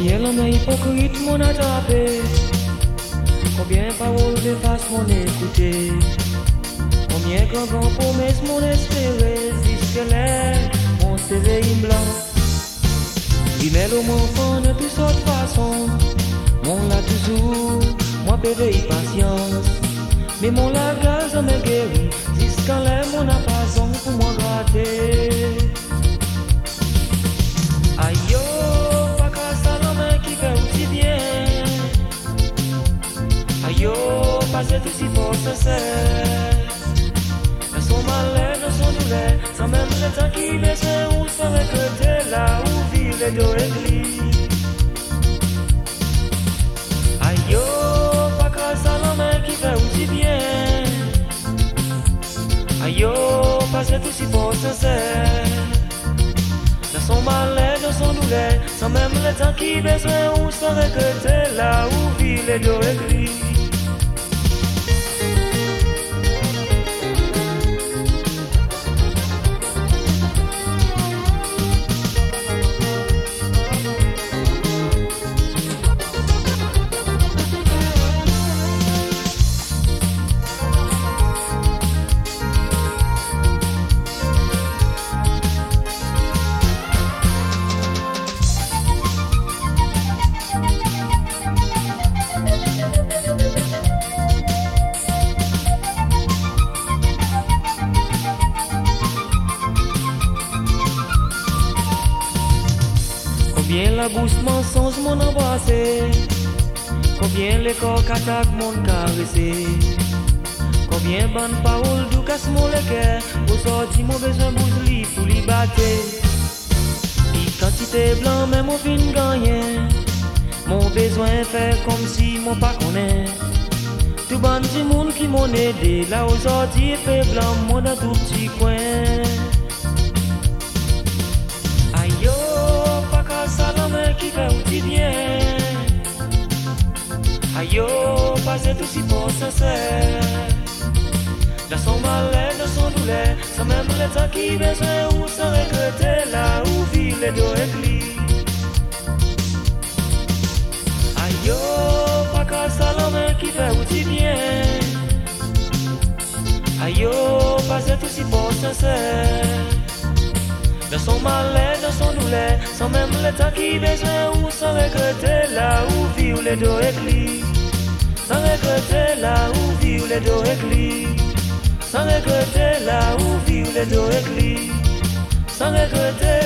Combien l'homme hypocrite m'ont attrapé, combien paroles de face m'ont écouté, combien grands promesses m'ont espéré, jusque-là mon soleil blanc. Il met le mon enfant de toute sorte façon, mon l'a toujours, moi bébé patience, mais mon la gaz me guérit, jusqu'à là mon a pas pour moi gratter. Aïe yo, pas qu'à ça l'homme qui fait aussi bien. Aïe yo, pas c'est aussi fort sincère. Dans son malheur, dans son douleur, sans même le temps qui baisse ou sans regretter là où vit les deux églises. Aïe yo, pas qu'à ça l'homme qui fait aussi bien. Aïe yo, pas c'est aussi fort sincère. Dans son malheur, dans son douleur, sans même le temps qui baisse ou sans regretter là où vit les deux églises. Combien la bouche mensonge m'ont embrassé, combien les corps qu'attaquent m'ont caressé, combien bonnes paroles d'où casse mon le cœur, pour sortir mon besoin bouge li pour li battre. Et quantité blanc même au fin gagné, mon besoin fait comme si mon pas connaît. Tout bon du monde qui m'ont aidé, là où sortir fait blanc mon dans tout petit coin. Qui fait aussi bien. Aïe yo, pas c'est aussi fort sincère. Dans son malheur, dans son douleur, sans même le temps qui baisse ou sans regretter là où vit les deux églises. Aïe yo, pas qu'à ça l'homme qui fait aussi bien. Aïe yo, pas c'est aussi fort sincère. Dans son malheur, dans son douleur, sans même le temps qui baisse ou sans regretter là où vit les deux églises. Sans regretter là où vit les deux églises. Sans regretter là où vit les deux églises. Sans regretter